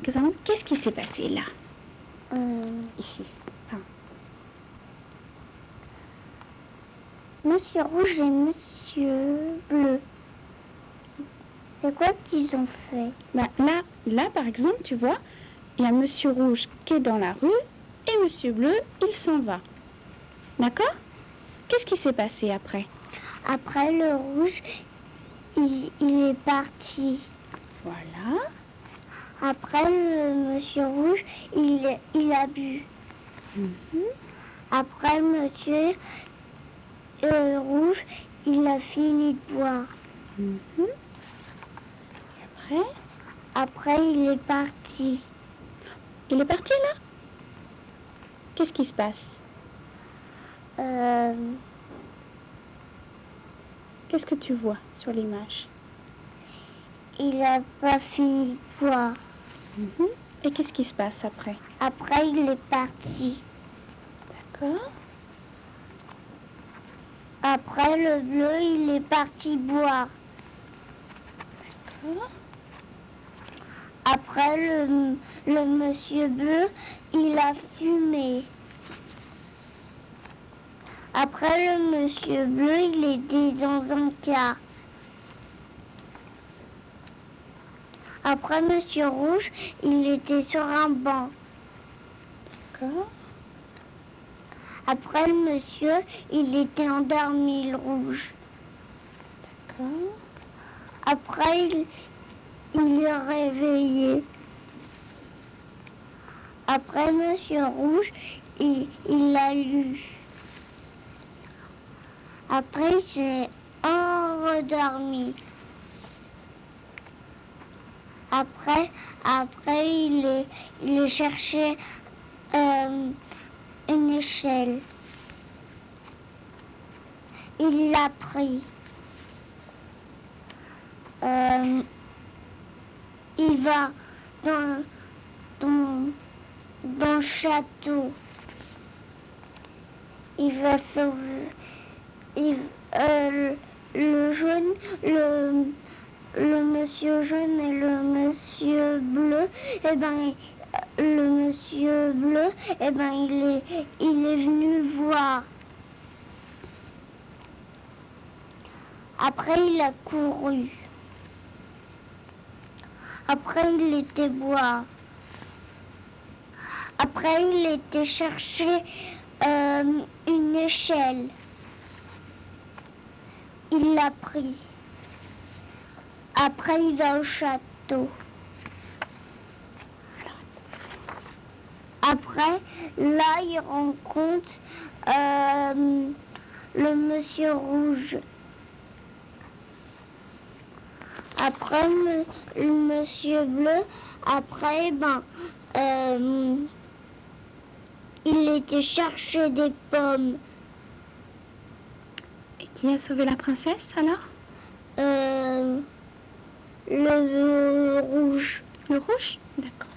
exemple, qu'est-ce qui s'est passé là? Ici. Monsieur Rouge et Monsieur Bleu. C'est quoi qu'ils ont fait? Bah, là, par exemple, tu vois, il y a Monsieur Rouge qui est dans la rue et Monsieur Bleu, il s'en va. D'accord? Qu'est-ce qui s'est passé après? Après, le rouge, il est parti. Voilà. Après, le Monsieur Rouge, il a bu. Après, Monsieur Rouge, il a fini de boire. Et après? Après, il est parti. Il est parti là? Qu'est-ce qui se passe? Qu'est-ce que tu vois sur l'image? Il n'a pas fini de boire. Et qu'est-ce qui se passe après? Après, il est parti. D'accord. Après, le bleu, il est parti boire. D'accord. Après, le Monsieur Bleu, il a fumé. Après, le Monsieur Bleu, il était dans un car. Après, Monsieur Rouge, il était sur un banc. D'accord. Après, le monsieur, il était endormi, le rouge. D'accord. Après, il est réveillé. Après, Monsieur Rouge, il a lu. Après, il s'est endormi. Après, il est cherché une échelle. Il l'a pris. Il va dans le château. Il va sauver. Le jaune, le monsieur jaune et le monsieur bleu, eh ben, le monsieur bleu, eh ben, il est venu le voir. Après, il a couru. Après, il était boire. Après, il était chercher une échelle. Il l'a pris. Après, il va au château. Après, là, il rencontre le monsieur rouge. Après, le monsieur bleu. Après, il était chercher des pommes. Et qui a sauvé la princesse alors? Le rouge. Le rouge? D'accord.